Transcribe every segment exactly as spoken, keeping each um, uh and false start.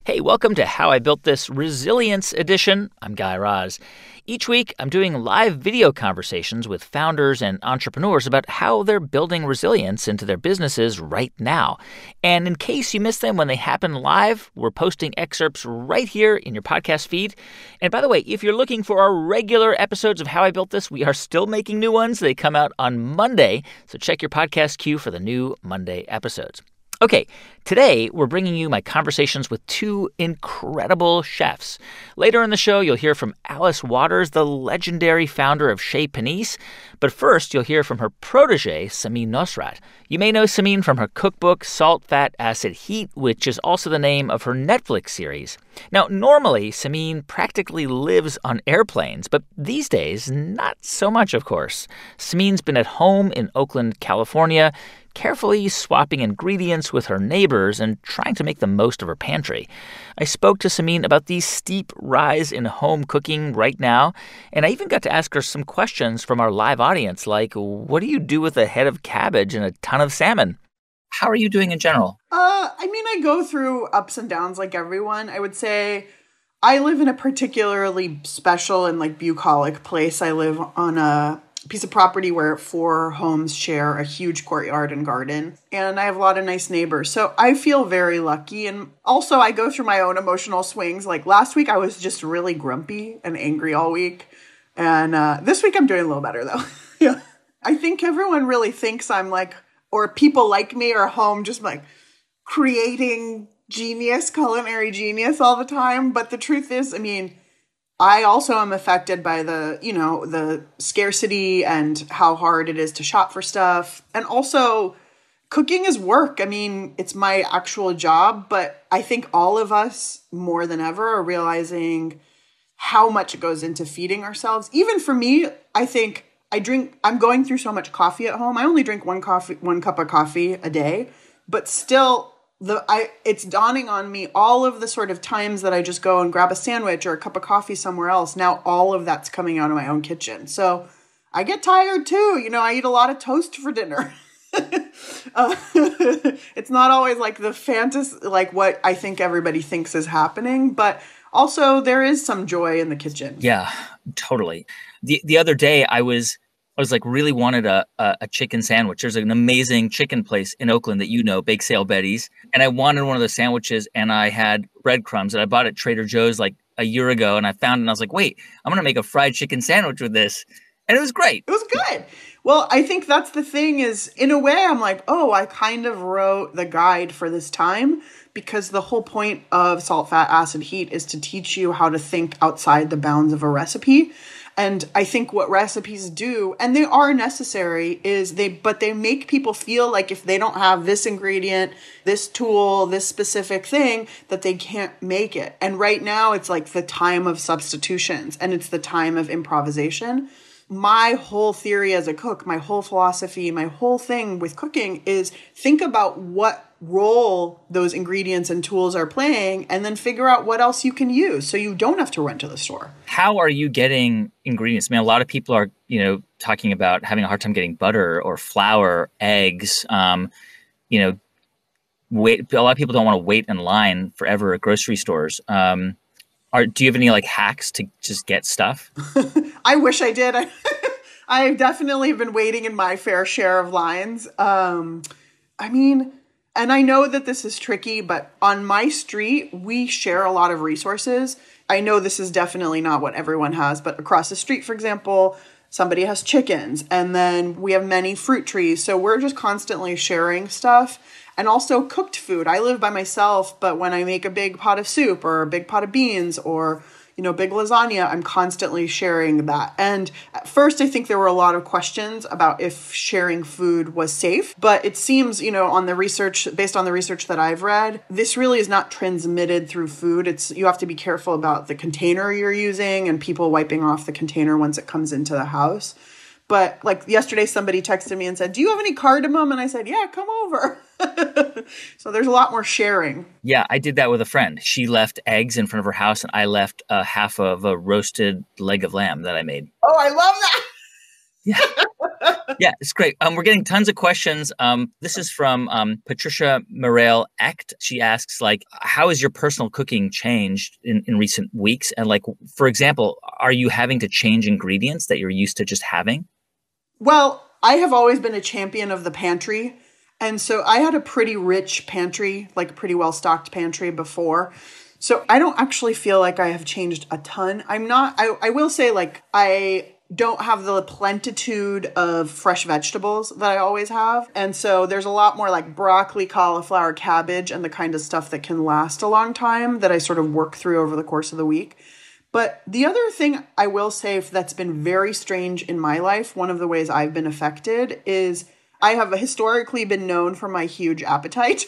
Hey, welcome to How I Built This Resilience Edition. I'm Guy Raz. Each week, I'm doing live video conversations with founders and entrepreneurs about how they're building resilience into their businesses right now. And in case you missed them when they happen live, we're posting excerpts right here in your podcast feed. And by the way, if you're looking for our regular episodes of How I Built This, we are still making new ones. They come out on Monday, so check your podcast queue for the new Monday episodes. Okay, today we're bringing you my conversations with two incredible chefs. Later in the show, you'll hear from Alice Waters, the legendary founder of Chez Panisse. But first, you'll hear from her protege, Samin Nosrat. You may know Samin from her cookbook, Salt, Fat, Acid, Heat, which is also the name of her Netflix series. Now, normally, Samin practically lives on airplanes, but these days, not so much, of course. Samin's been at home in Oakland, California, carefully swapping ingredients with her neighbors and trying to make the most of her pantry. I spoke to Samin about the steep rise in home cooking right now, and I even got to ask her some questions from our live audience, like, what do you do with a head of cabbage and a ton of salmon? How are you doing in general? Uh, I mean, I go through ups and downs like everyone. I would say I live in a particularly special and like bucolic place. I live on a piece of property where four homes share a huge courtyard and garden. And I have a lot of nice neighbors. So I feel very lucky. And also I go through my own emotional swings. Like last week, I was just really grumpy and angry all week. And uh, this week I'm doing a little better though. Yeah. I think everyone really thinks I'm like, or people like me are home just like creating genius, culinary genius all the time. But the truth is, I mean, I also am affected by the, you know, the scarcity and how hard it is to shop for stuff. And also, cooking is work. I mean, it's my actual job, but I think all of us more than ever are realizing how much it goes into feeding ourselves. Even for me, I think I drink, I'm going through so much coffee at home. I only drink one coffee, one cup of coffee a day, but still The I it's dawning on me all of the sort of times that I just go and grab a sandwich or a cup of coffee somewhere else. Now all of that's coming out of my own kitchen. So I get tired too. You know, I eat a lot of toast for dinner. uh, it's not always like the fantasy, like what I think everybody thinks is happening, but also there is some joy in the kitchen. Yeah, totally. The the other day I was I was like really wanted a, a a chicken sandwich. There's an amazing chicken place in Oakland that you know, Bake Sale Betty's. And I wanted one of those sandwiches and I had breadcrumbs that I bought at Trader Joe's like a year ago. And I found it and I was like, wait, I'm going to make a fried chicken sandwich with this. And it was great. It was good. Well, I think that's the thing is, in a way, I'm like, oh, I kind of wrote the guide for this time because the whole point of Salt, Fat, Acid, Heat is to teach you how to think outside the bounds of a recipe. And I think what recipes do, and they are necessary, is they, but they make people feel like if they don't have this ingredient, this tool, this specific thing, that they can't make it. And right now it's like the time of substitutions and it's the time of improvisation. My whole theory as a cook, my whole philosophy, my whole thing with cooking is think about what role those ingredients and tools are playing and then figure out what else you can use so you don't have to run to the store. How are you getting ingredients? I mean, a lot of people are, you know, talking about having a hard time getting butter or flour, eggs. Um, you know, wait. A lot of people don't want to wait in line forever at grocery stores. Um, are do you have any like hacks to just get stuff? I wish I did. I, I've definitely been waiting in my fair share of lines. Um, I mean. And I know that this is tricky, but on my street, we share a lot of resources. I know this is definitely not what everyone has, but across the street, for example, somebody has chickens, and then we have many fruit trees. So we're just constantly sharing stuff and also cooked food. I live by myself, but when I make a big pot of soup or a big pot of beans or you know, big lasagna, I'm constantly sharing that. And at first, I think there were a lot of questions about if sharing food was safe. But it seems, you know, on the research, based on the research that I've read, this really is not transmitted through food. It's you have to be careful about the container you're using and people wiping off the container once it comes into the house. But like yesterday, somebody texted me and said, do you have any cardamom? And I said, yeah, come over. So there's a lot more sharing. Yeah, I did that with a friend. She left eggs in front of her house and I left a half of a roasted leg of lamb that I made. Oh, I love that. Yeah. Yeah, it's great. Um, we're getting tons of questions. Um, this is from um, Patricia Morel Echt. She asks, like, how has your personal cooking changed in, in recent weeks? And, like, for example, are you having to change ingredients that you're used to just having? Well, I have always been a champion of the pantry. And so I had a pretty rich pantry, like a pretty well-stocked pantry before. So I don't actually feel like I have changed a ton. I'm not, I, I will say, like, I don't have the plentitude of fresh vegetables that I always have. And so there's a lot more like broccoli, cauliflower, cabbage, and the kind of stuff that can last a long time that I sort of work through over the course of the week. But the other thing I will say that's been very strange in my life, one of the ways I've been affected, is I have historically been known for my huge appetite.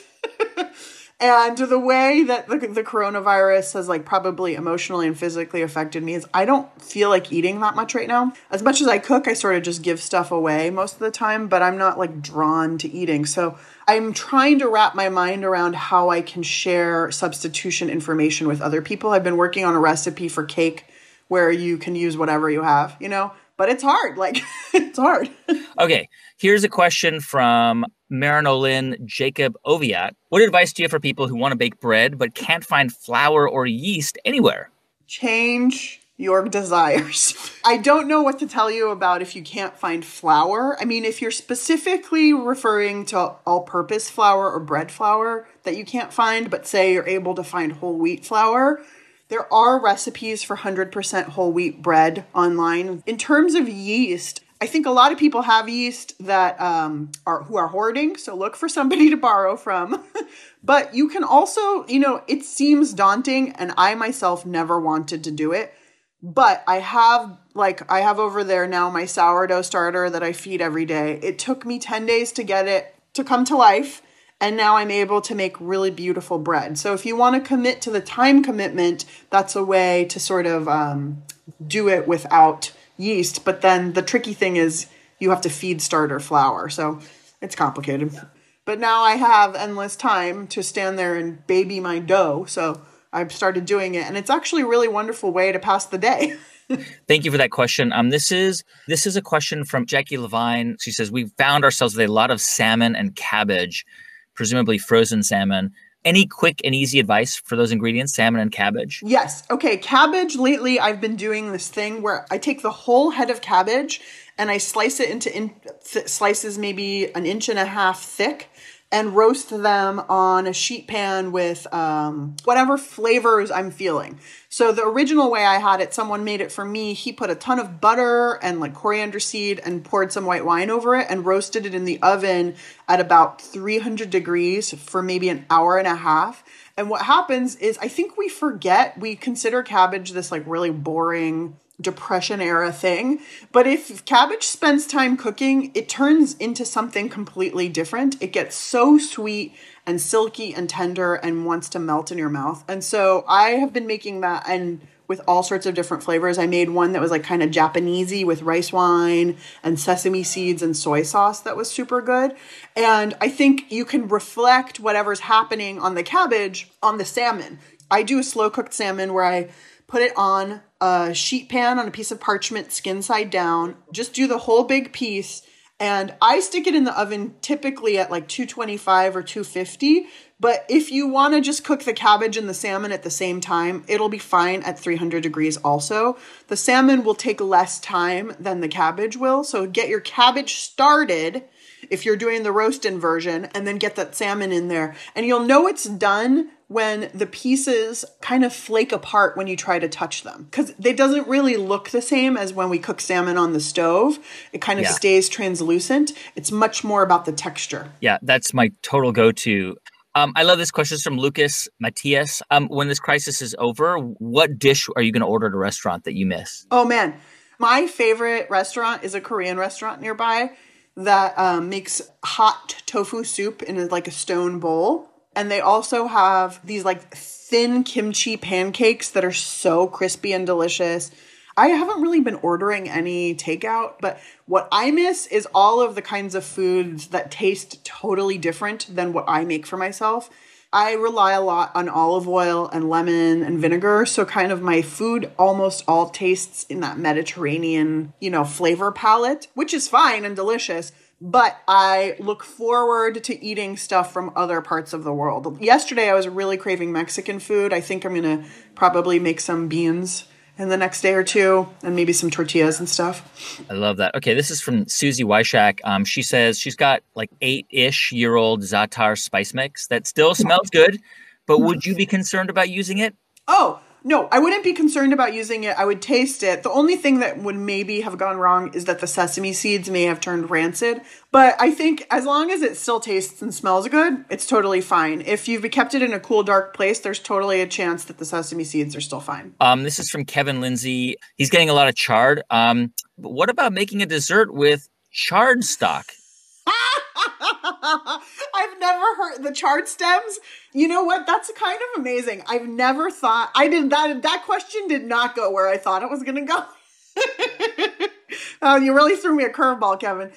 And the way that the, the coronavirus has like probably emotionally and physically affected me is I don't feel like eating that much right now. As much as I cook, I sort of just give stuff away most of the time, but I'm not like drawn to eating. So I'm trying to wrap my mind around how I can share substitution information with other people. I've been working on a recipe for cake where you can use whatever you have, you know, but it's hard. Like, it's hard. Okay. Here's a question from Marinolin Jacob Oviat. What advice do you have for people who want to bake bread but can't find flour or yeast anywhere? Change your desires. I don't know what to tell you about if you can't find flour. I mean, if you're specifically referring to all-purpose flour or bread flour that you can't find, but say you're able to find whole wheat flour, there are recipes for one hundred percent whole wheat bread online. In terms of yeast, I think a lot of people have yeast that um, are who are hoarding, so look for somebody to borrow from. But you can also, you know, it seems daunting, and I myself never wanted to do it. But I have, like, I have over there now my sourdough starter that I feed every day. It took me ten days to get it to come to life, and now I'm able to make really beautiful bread. So if you want to commit to the time commitment, that's a way to sort of um, do it without yeast. But then the tricky thing is you have to feed starter flour. So it's complicated. But now I have endless time to stand there and baby my dough. So I've started doing it, and it's actually a really wonderful way to pass the day. Thank you for that question. Um, this is this is a question from Jackie Levine. She says, we found ourselves with a lot of salmon and cabbage, presumably frozen salmon. Any quick and easy advice for those ingredients, salmon and cabbage? Yes. Okay. Cabbage, lately I've been doing this thing where I take the whole head of cabbage and I slice it into in, th- slices maybe an inch and a half thick and roast them on a sheet pan with um, whatever flavors I'm feeling. So the original way I had it, someone made it for me. He put a ton of butter and like coriander seed and poured some white wine over it and roasted it in the oven at about three hundred degrees for maybe an hour and a half. And what happens is I think we forget, we consider cabbage this like really boring Depression era thing. But if cabbage spends time cooking, it turns into something completely different. It gets so sweet and silky and tender and wants to melt in your mouth. And so I have been making that and with all sorts of different flavors. I made one that was like kind of Japanesey with rice wine and sesame seeds and soy sauce that was super good. And I think you can reflect whatever's happening on the cabbage on the salmon. I do a slow cooked salmon where I put it on a sheet pan on a piece of parchment, skin side down. Just do the whole big piece. And I stick it in the oven typically at like two twenty-five or two fifty. But if you want to just cook the cabbage and the salmon at the same time, it'll be fine at three hundred degrees also. The salmon will take less time than the cabbage will. So get your cabbage started if you're doing the roasted version and then get that salmon in there. And you'll know it's done when the pieces kind of flake apart when you try to touch them. Because it doesn't really look the same as when we cook salmon on the stove. It kind of yeah. stays translucent. It's much more about the texture. Yeah, that's my total go-to. Um, I love this question. It's from Lucas Matias. Um, when this crisis is over, what dish are you going to order at a restaurant that you miss? Oh, man. My favorite restaurant is a Korean restaurant nearby that um, makes hot tofu soup in like a stone bowl. And they also have these like thin kimchi pancakes that are so crispy and delicious. I haven't really been ordering any takeout, but what I miss is all of the kinds of foods that taste totally different than what I make for myself. I rely a lot on olive oil and lemon and vinegar. So kind of my food almost all tastes in that Mediterranean, you know, flavor palette, which is fine and delicious. But I look forward to eating stuff from other parts of the world. Yesterday, I was really craving Mexican food. I think I'm going to probably make some beans in the next day or two and maybe some tortillas and stuff. I love that. Okay, this is from Susie Wyshak. Um, she says she's got like eight-ish year old Za'atar spice mix that still smells good, but would you be concerned about using it? Oh, no, I wouldn't be concerned about using it. I would taste it. The only thing that would maybe have gone wrong is that the sesame seeds may have turned rancid. But I think as long as it still tastes and smells good, it's totally fine. If you've kept it in a cool, dark place, there's totally a chance that the sesame seeds are still fine. Um, this is from Kevin Lindsay. He's getting a lot of chard. Um, but what about making a dessert with chard stock? I've never heard the chard stems. You know what? That's kind of amazing. I've never thought I did that. That question did not go where I thought it was going to go. Oh, you really threw me a curveball, Kevin.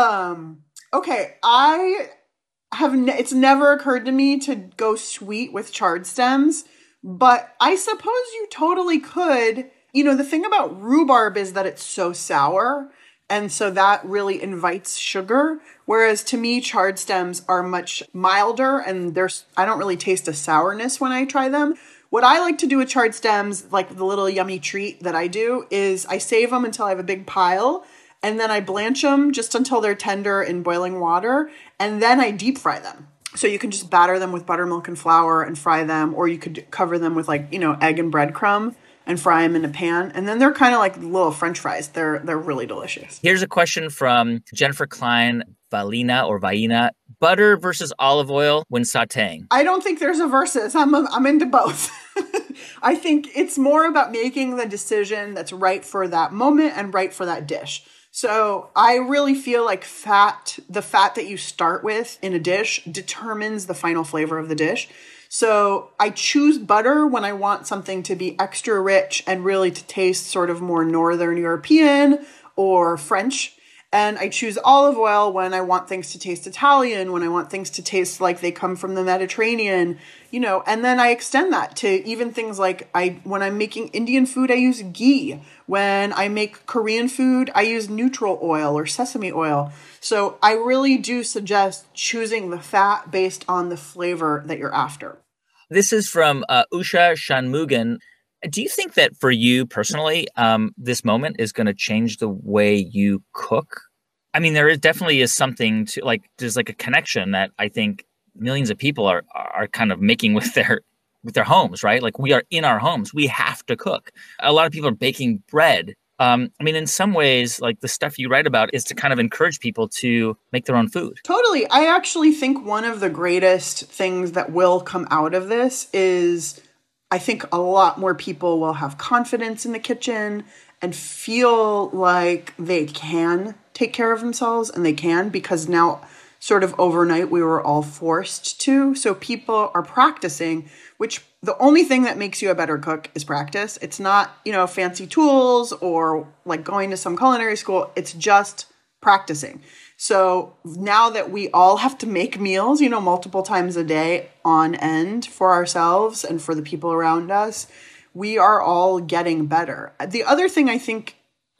Um, okay. I have, ne- it's never occurred to me to go sweet with chard stems, but I suppose you totally could. You know, the thing about rhubarb is that it's so sour. And so that really invites sugar. Whereas to me, chard stems are much milder and there's, I don't really taste a sourness when I try them. What I like to do with chard stems, like the little yummy treat that I do, is I save them until I have a big pile. And then I blanch them just until they're tender in boiling water. And then I deep fry them. So you can just batter them with buttermilk and flour and fry them. Or you could cover them with like, you know, egg and breadcrumb and fry them in a pan. And then they're kind of like little French fries. They're they're really delicious. Here's a question from Jennifer Klein, Valina or Vaina. Butter versus olive oil when sauteing. I don't think there's a versus. I'm, I'm into both. I think it's more about making the decision that's right for that moment and right for that dish. So I really feel like fat, the fat that you start with in a dish determines the final flavor of the dish. So I choose butter when I want something to be extra rich and really to taste sort of more Northern European or French. And I choose olive oil when I want things to taste Italian, when I want things to taste like they come from the Mediterranean, you know, and then I extend that to even things like I, when I'm making Indian food, I use ghee. When I make Korean food, I use neutral oil or sesame oil. So I really do suggest choosing the fat based on the flavor that you're after. This is from uh, Usha Shanmugan. Do you think that for you personally, um, this moment is going to change the way you cook? I mean, there is definitely is something to like, there's like a connection that I think millions of people are are kind of making with their with their homes, right? Like we are in our homes. We have to cook. A lot of people are baking bread. Um, I mean, in some ways, like the stuff you write about is to kind of encourage people to make their own food. Totally. I actually think one of the greatest things that will come out of this is I think a lot more people will have confidence in the kitchen and feel like they can take care of themselves, and they can because now sort of overnight we were all forced to. So people are practicing, which the only thing that makes you a better cook is practice. It's not, you know, fancy tools or like going to some culinary school. It's just practicing. So now that we all have to make meals, you know, multiple times a day on end for ourselves and for the people around us, we are all getting better. The other thing I think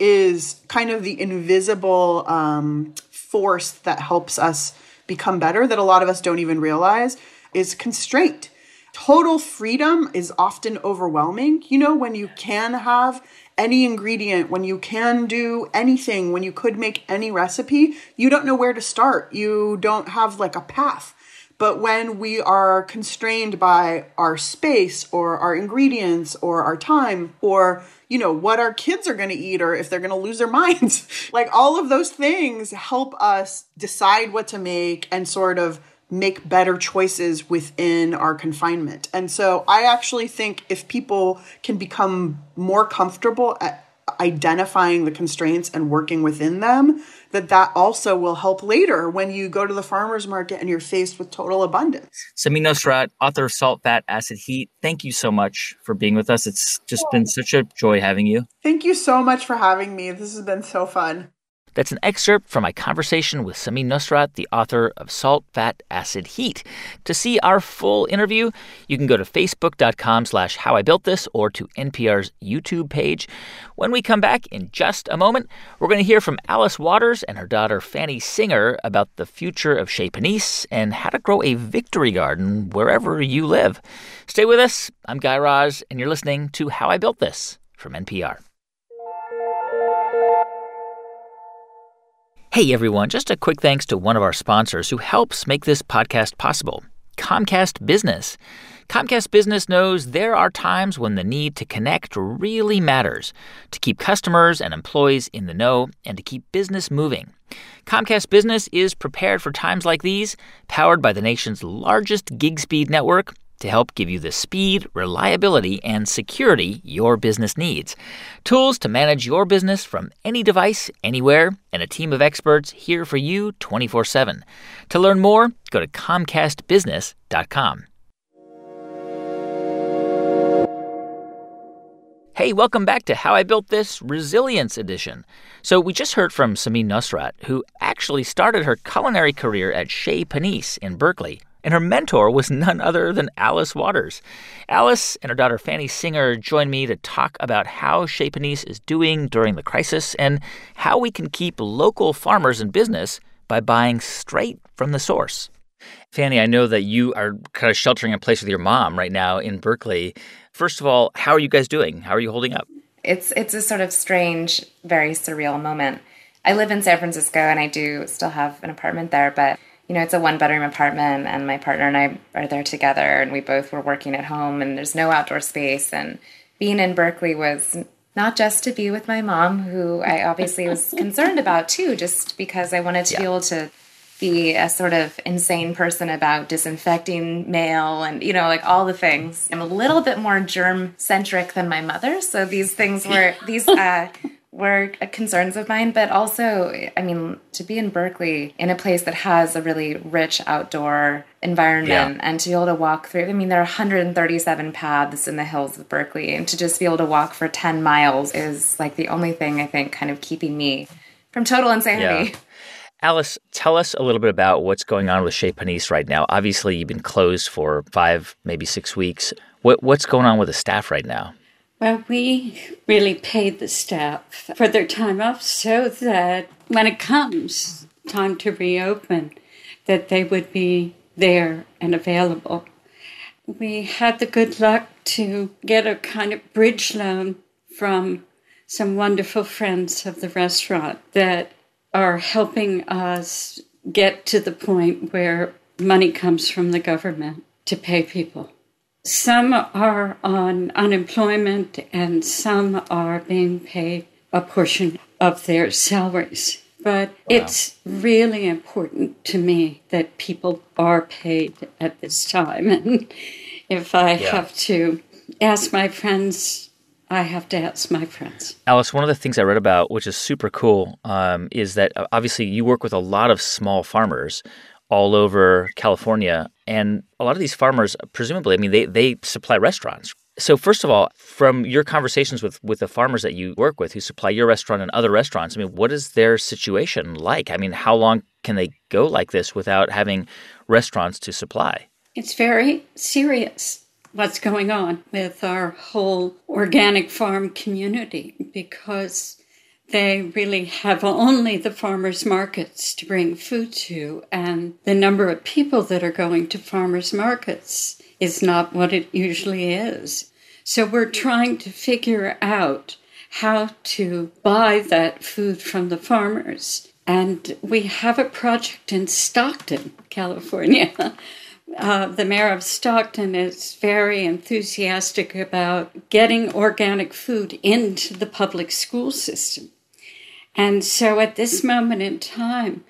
is kind of the invisible um, force that helps us become better that a lot of us don't even realize is constraint. Total freedom is often overwhelming. You know, when you can have any ingredient, when you can do anything, when you could make any recipe, you don't know where to start. You don't have like a path. But when we are constrained by our space or our ingredients or our time or, you know, what our kids are going to eat or if they're going to lose their minds, like all of those things help us decide what to make and sort of make better choices within our confinement. And so I actually think if people can become more comfortable at identifying the constraints and working within them, that that also will help later when you go to the farmer's market and you're faced with total abundance. Samin Nosrat, author of Salt, Fat, Acid, Heat, thank you so much for being with us. It's just been such a joy having you. Thank you so much for having me. This has been so fun. That's an excerpt from my conversation with Samin Nosrat, the author of Salt, Fat, Acid, Heat. To see our full interview, you can go to facebook.com slash how I built this or to N P R's YouTube page. When we come back in just a moment, we're going to hear from Alice Waters and her daughter Fanny Singer about the future of Chez Panisse and how to grow a victory garden wherever you live. Stay with us. I'm Guy Raz, and you're listening to How I Built This from N P R. Hey, everyone. Just a quick thanks to one of our sponsors who helps make this podcast possible, Comcast Business. Comcast Business knows there are times when the need to connect really matters, to keep customers and employees in the know and to keep business moving. Comcast Business is prepared for times like these, powered by the nation's largest gig speed network, to help give you the speed, reliability, and security your business needs. Tools to manage your business from any device, anywhere, and a team of experts here for you twenty-four seven. To learn more, go to comcast business dot com. Hey, welcome back to How I Built This Resilience Edition. So we just heard from Samin Nosrat, who actually started her culinary career at Chez Panisse in Berkeley. And her mentor was none other than Alice Waters. Alice and her daughter Fanny Singer joined me to talk about how Chez Panisse is doing during the crisis and how we can keep local farmers in business by buying straight from the source. Fanny, I know that you are kind of sheltering in place with your mom right now in Berkeley. First of all, how are you guys doing? How are you holding up? It's it's a sort of strange, very surreal moment. I live in San Francisco and I do still have an apartment there, but you know, it's a one-bedroom apartment, and my partner and I are there together, and we both were working at home, and there's no outdoor space. And being in Berkeley was not just to be with my mom, who I obviously was concerned about, too, just because I wanted to yeah. be able to be a sort of insane person about disinfecting mail and, you know, like all the things. I'm a little bit more germ-centric than my mother, so these things were, these... Uh, were concerns of mine, but also, I mean, to be in Berkeley in a place that has a really rich outdoor environment yeah. and to be able to walk through, I mean, there are one hundred thirty-seven paths in the hills of Berkeley, and to just be able to walk for ten miles is like the only thing I think kind of keeping me from total insanity. Yeah. Alice, tell us a little bit about what's going on with Chez Panisse right now. Obviously, you've been closed for five, maybe six weeks. What What's going on with the staff right now? Well, we really paid the staff for their time off so that when it comes time to reopen, that they would be there and available. We had the good luck to get a kind of bridge loan from some wonderful friends of the restaurant that are helping us get to the point where money comes from the government to pay people. Some are on unemployment and some are being paid a portion of their salaries. But wow. It's really important to me that people are paid at this time. And if I yeah. have to ask my friends, I have to ask my friends. Alice, one of the things I read about, which is super cool, um, is that obviously you work with a lot of small farmers all over California. And a lot of these farmers, presumably, I mean, they, they supply restaurants. So first of all, from your conversations with, with the farmers that you work with who supply your restaurant and other restaurants, I mean, what is their situation like? I mean, how long can they go like this without having restaurants to supply? It's very serious what's going on with our whole organic farm community because they really have only the farmers' markets to bring food to, and the number of people that are going to farmers' markets is not what it usually is. So we're trying to figure out how to buy that food from the farmers. And we have a project in Stockton, California. Uh, the mayor of Stockton is very enthusiastic about getting organic food into the public school system. And so at this moment in time,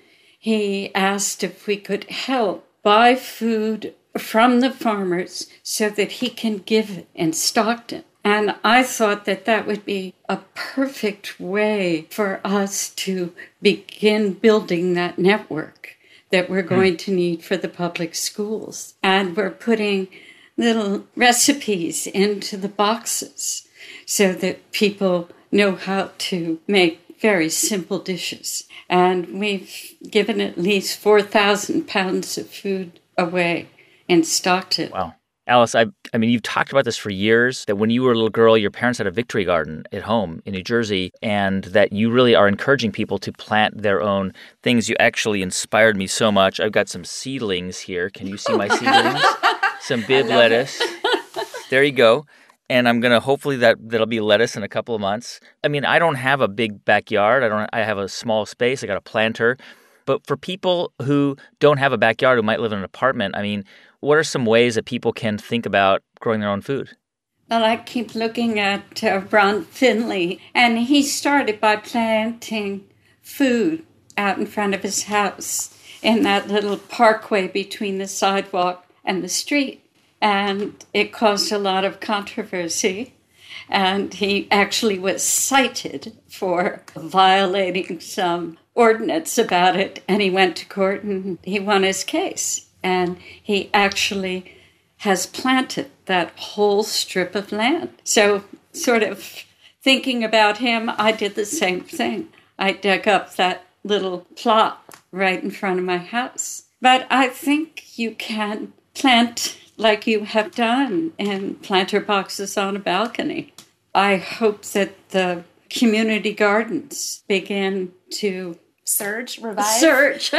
he asked if we could help buy food from the farmers so that he can give it in Stockton. And I thought that that would be a perfect way for us to begin building that network that we're going to need for the public schools. And we're putting little recipes into the boxes so that people know how to make very simple dishes. And we've given at least four thousand pounds of food away and stocked it. Wow. Alice, I I mean, you've talked about this for years, that when you were a little girl, your parents had a victory garden at home in New Jersey, and that you really are encouraging people to plant their own things. You actually inspired me so much. I've got some seedlings here. Can you see my seedlings? Some bib lettuce. There you go. And I'm going to hopefully that that'll be lettuce in a couple of months. I mean, I don't have a big backyard. I don't I have a small space. I got a planter. But for people who don't have a backyard, who might live in an apartment, I mean, what are some ways that people can think about growing their own food? Well, I keep looking at uh, Ron Finley, and he started by planting food out in front of his house in that little parkway between the sidewalk and the street. And it caused a lot of controversy. And he actually was cited for violating some ordinance about it. And he went to court and he won his case. And he actually has planted that whole strip of land. So sort of thinking about him, I did the same thing. I dug up that little plot right in front of my house. But I think you can plant like you have done in planter boxes on a balcony. I hope that the community gardens begin to Surge, revive? Surge.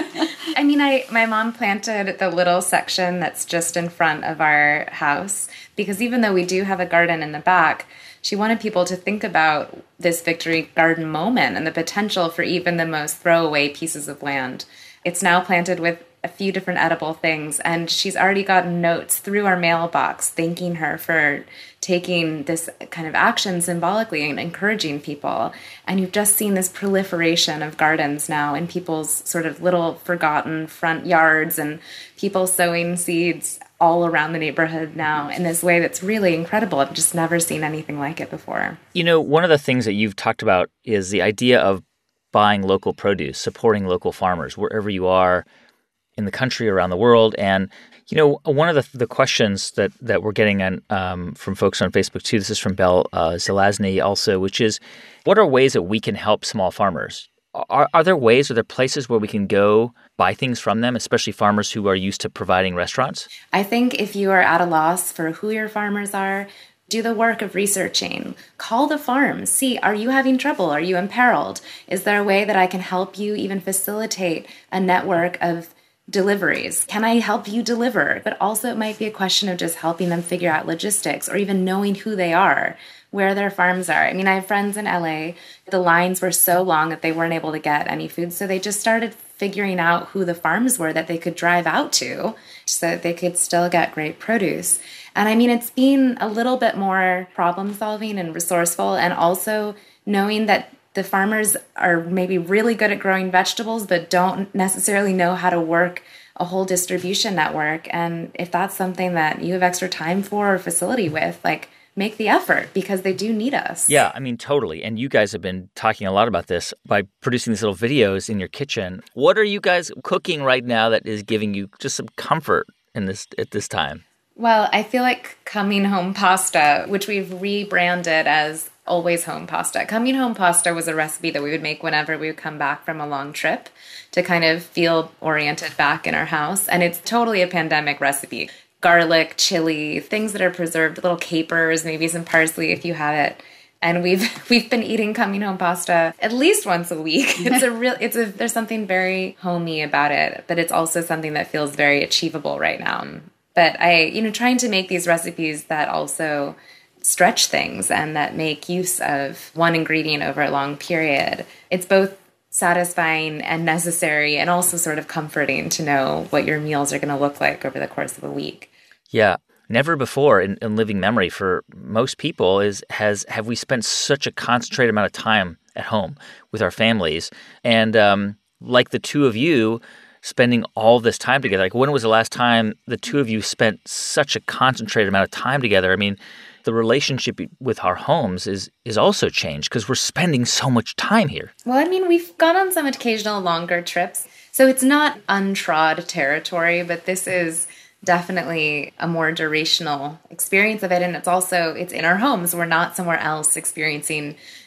I mean, I my mom planted the little section that's just in front of our house because even though we do have a garden in the back, she wanted people to think about this victory garden moment and the potential for even the most throwaway pieces of land. It's now planted with a few different edible things, and she's already gotten notes through our mailbox thanking her for taking this kind of action symbolically and encouraging people. And you've just seen this proliferation of gardens now in people's sort of little forgotten front yards, and people sowing seeds all around the neighborhood now in this way that's really incredible. I've just never seen anything like it before. You know, one of the things that you've talked about is the idea of buying local produce, supporting local farmers wherever you are in the country, around the world. And, you know, one of the the questions that, that we're getting on, um, from folks on Facebook, too, this is from Belle uh, Zelazny also, which is, what are ways that we can help small farmers? Are, are there ways, are there places where we can go buy things from them, especially farmers who are used to providing restaurants? I think if you are at a loss for who your farmers are, do the work of researching. Call the farms. See, are you having trouble? Are you imperiled? Is there a way that I can help you even facilitate a network of deliveries? Can I help you deliver? But also it might be a question of just helping them figure out logistics or even knowing who they are, where their farms are. I mean, I have friends in L A. The lines were so long that they weren't able to get any food. So they just started figuring out who the farms were that they could drive out to so that they could still get great produce. And I mean, it's been a little bit more problem solving and resourceful, and also knowing that the farmers are maybe really good at growing vegetables, but don't necessarily know how to work a whole distribution network. And if that's something that you have extra time for or facility with, like, make the effort because they do need us. Yeah, I mean, totally. And you guys have been talking a lot about this by producing these little videos in your kitchen. What are you guys cooking right now that is giving you just some comfort in this at this time? Well, I feel like Coming Home Pasta, which we've rebranded as Always Home Pasta. Coming Home Pasta was a recipe that we would make whenever we would come back from a long trip to kind of feel oriented back in our house. And it's totally a pandemic recipe. Garlic, chili, things that are preserved, little capers, maybe some parsley if you have it. And we've we've been eating Coming Home Pasta at least once a week. It's a real it's a there's something very homey about it, but it's also something that feels very achievable right now. But I, you know, trying to make these recipes that also stretch things and that make use of one ingredient over a long period. It's both satisfying and necessary and also sort of comforting to know what your meals are going to look like over the course of a week. Yeah. Never before in, in living memory for most people is has have we spent such a concentrated amount of time at home with our families. And um, like the two of you spending all this time together, like when was the last time the two of you spent such a concentrated amount of time together? I mean, the relationship with our homes is is also changed because we're spending so much time here. Well, I mean, we've gone on some occasional longer trips, so it's not untrod territory, but this is definitely a more durational experience of it. And it's also, it's in our homes. We're not somewhere else experiencing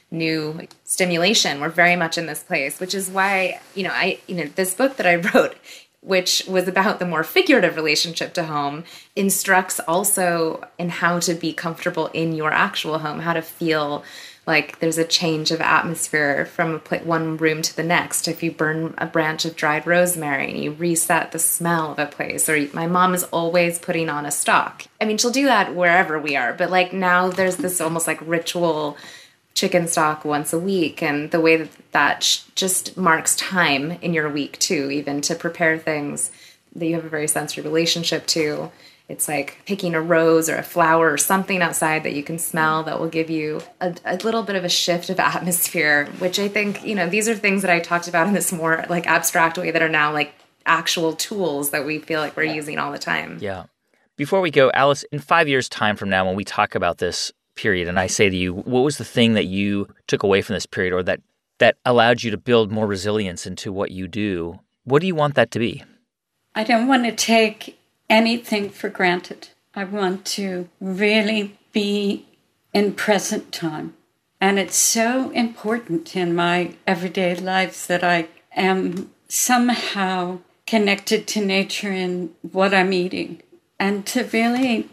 new stimulation. We're very much in this place, which is why, you know, I, you know, this book that I wrote, which was about the more figurative relationship to home, instructs also in how to be comfortable in your actual home, how to feel like there's a change of atmosphere from one room to the next. If you burn a branch of dried rosemary and you reset the smell of a place, or my mom is always putting on a stock. I mean, she'll do that wherever we are, but like now there's this almost like ritual chicken stock once a week, and the way that that sh- just marks time in your week too, even to prepare things that you have a very sensory relationship to. It's like picking a rose or a flower or something outside that you can smell that will give you a, a little bit of a shift of atmosphere, which I think, you know, these are things that I talked about in this more like abstract way that are now like actual tools that we feel like we're using all the time. Yeah. Before we go, Alice, in five years' time from now, when we talk about this period and I say to you, what was the thing that you took away from this period or that, that allowed you to build more resilience into what you do, what do you want that to be? I don't want to take anything for granted. I want to really be in present time. And it's so important in my everyday life that I am somehow connected to nature in what I'm eating. And to really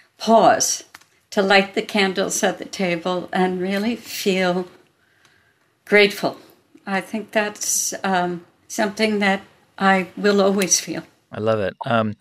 pause, to light the candles at the table and really feel grateful. I think that's um, something that I will always feel. I love it. Um,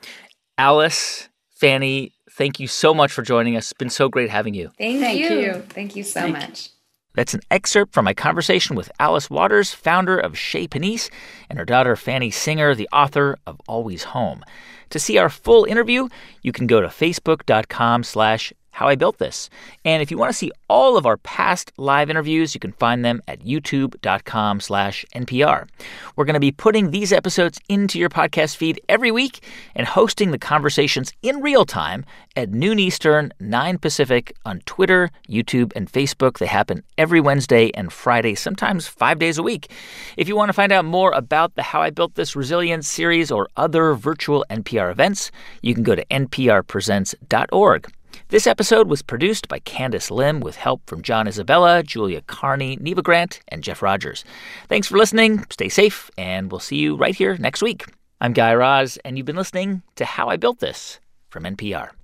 Alice, Fanny, thank you so much for joining us. It's been so great having you. Thank, Thank you. you. Thank you so Thank much. you. That's an excerpt from my conversation with Alice Waters, founder of Chez Panisse, and her daughter Fanny Singer, the author of Always Home. To see our full interview, you can go to facebook.com slash How I Built This. And if you want to see all of our past live interviews, you can find them at youtube.com slash NPR. We're going to be putting these episodes into your podcast feed every week and hosting the conversations in real time at noon Eastern, nine Pacific on Twitter, YouTube, and Facebook. They happen every Wednesday and Friday, sometimes five days a week. If you want to find out more about the How I Built This Resilience series or other virtual N P R events, you can go to n p r presents dot org. This episode was produced by Candace Lim with help from John Isabella, Julia Carney, Neva Grant, and Jeff Rogers. Thanks for listening. Stay safe, and we'll see you right here next week. I'm Guy Raz, and you've been listening to How I Built This from N P R.